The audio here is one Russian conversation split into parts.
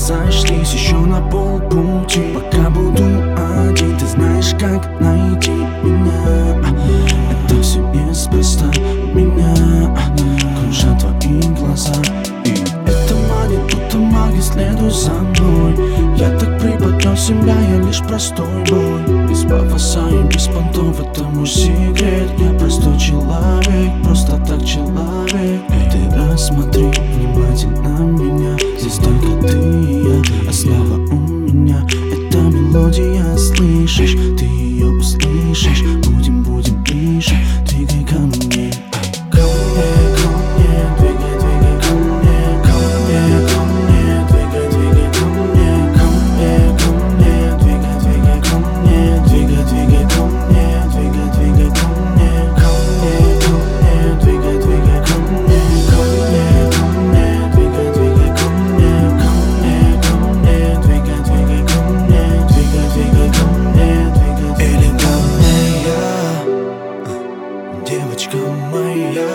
разошлись еще на полпути. Пока буду один, ты знаешь, как найти меня. Это все неспроста, меня кружат твои глаза. И это манит, будто магия, следуй за мной. Я так преподнес себя, я лишь простой бой. Без пафоса и без понтов, это мой секрет. Я простой человек, просто так человек. Ты рассмотри внимательно меня. Здесь только ты и я, основа у меня. Эта мелодия, слышишь, ты ее услышишь. Будем ближе, двигай ко мне. Ко мне, двигай, двигай ко мне. Ко мне, двигай, двигай ко мне. Ко мне, двигай, двигай ко мне. Двигай, двигай ко мне, двигай, двигай ко мне. Ко мне, двигай, двигай ко мне. Ко мне, двигай, двигай ко мне. Ко мне, двигай, двигай ко мне. Двигай, двигай ко мне, двигай. Элегантная девочка моя,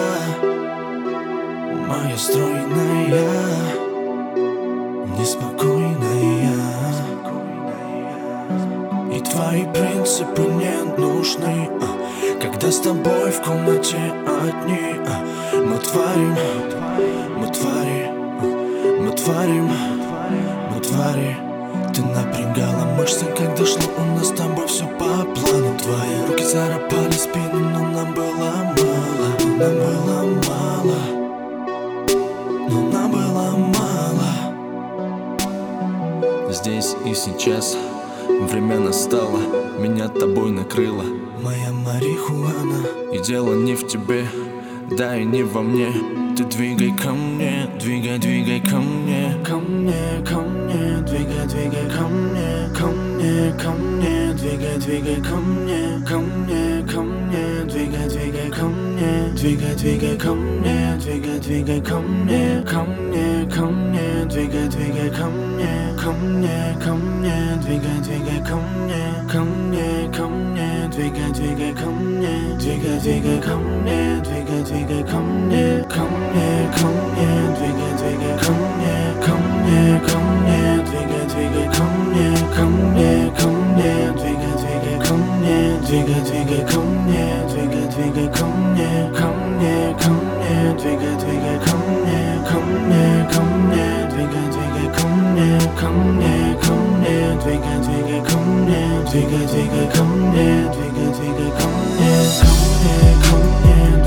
моя стройная, неспокойная. И твои принципы не нужны, когда с тобой в комнате одни. Мы творим, мы творим, мы творим, мы творим. Ты напрягала мышцы, когда шло у нас с тобой все по плану. Твои руки царапали спину, но нам было мало. Нам было мало, но нам было мало. Здесь и сейчас время настало, меня тобой накрыло. Моя марихуана, и дело не в тебе, да и не во мне. Ты двигай ко мне, двигай, двигай ко мне. Ко мне, ко мне, двигай, двигай ко мне. Ко мне, ко мне, двигай, двигай ко мне. Ко мне, ко мне, двигай, двигай ко мне. Двигай, двигай ко мне, двигай, двигай ко мне. Ко мне, ко мне, двигай, двигай ко мне. Ко мне, ко мне, двигай, двигай ко мне. Ко мне, ко мне, двигай, двигай ко мне. Двигай, двигай ко мне, двигай, двигай ко мне. Ко мне, ко мне, двигай, двигай ко мне. Ко мне, ко мне, двигай, двигай ко мне. Ко мне, ко мне, двигай, двигай ко мне. Двигай, двигай ко мне, двигай, двигай ко мне. Ко мне, ко мне, двигай, двигай ко мне. Ко мне, ко мне, двигай, двигай ко мне. Ко мне, ко мне, двигай, двигай ко мне. Двигай, двигай ко мне, двигай, двигай ко мне. Ко мне, ко мне.